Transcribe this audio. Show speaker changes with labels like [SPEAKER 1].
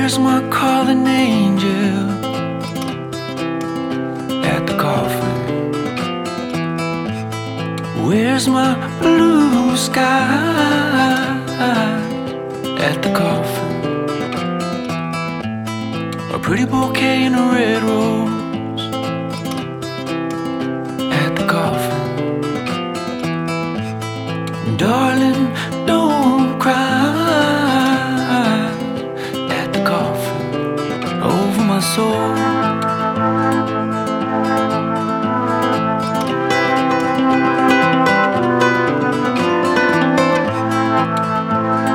[SPEAKER 1] Where's my calling angel at the coffin? Where's my blue sky at the coffin? A pretty bouquet and a red rose